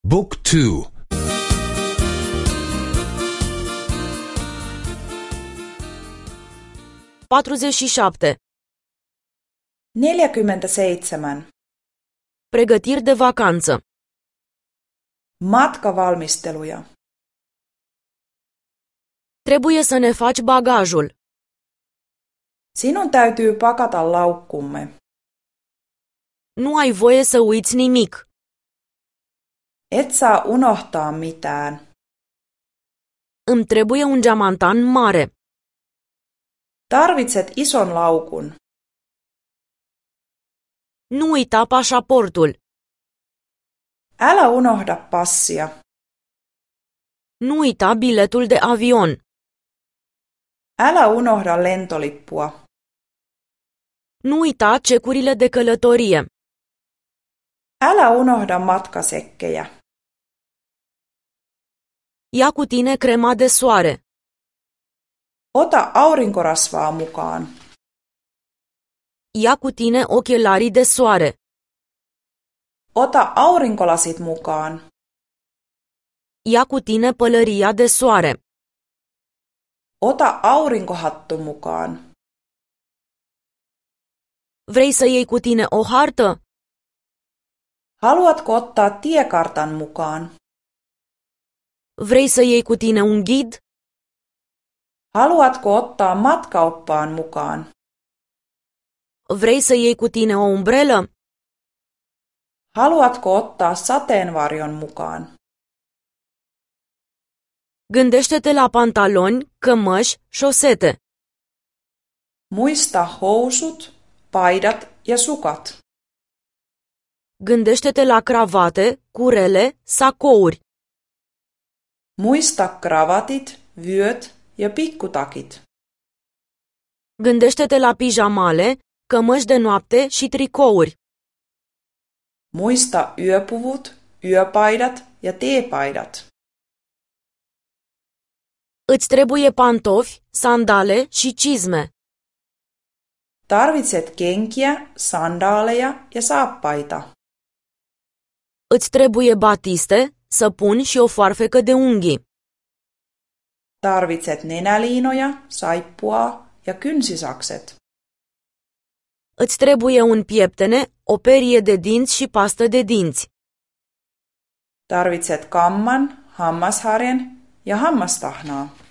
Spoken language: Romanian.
Book 2. 47. 47. Pregătiri de vacanță. Matkavalmisteluja. Trebuie să ne faci bagajul. Sinun täytyy pakata laukkumme. Nu ai voie să uiți nimic. Et saa unohtaa mitään. Îmi trebuie un geamantan mare. Tarvitset ison laukun. Nu uita pașaportul. Älä unohda passia. Nu uita biletul de avion. Älä unohda lentolippua. Nu uita cecurile de călătorie. Älä unohda matkasekkejä. Ia cu tine crema de soare. Ota aurinkorasvaa mukaan. Ia cu tine ochelarii de soare. Ota aurinkolasit mukaan. Ia cu tine pălăria de soare. Ota aurinkohattu mukaan. Vrei să iei cu tine o hartă? Haluatko ottaa tiekartan mukaan? Vrei să iei cu tine un ghid? Haluatko ottaa matkaoppaan mukaan? Vrei să iei cu tine o umbrelă? Haluatko ottaa sateenvarjon mukaan? Gândește-te la pantaloni, cămăși, șosete. Muista housut, paidat ja sukat. Gândește-te la cravate, curele, sacouri. Muista kravatit, vyöt ja pikkutakit. Gândește-te la pijamale, cămăși de noapte și tricouri. Muista yöpuvut, yöpaidat ja teepaidat. Îți trebuie pantofi, sandale și cizme. Tarvitset kenkiä, sandaaleja ja saappaita. Îți trebuie batiste, săpuni și o foarfecă de unghii. Tarvitset nenäliinoja, saippua ja kynsisakset. Îți trebuie un pieptene, o perie de dinți și pastă de dinți. Tarvitset kamman, hammasharjan ja hammastahnaa.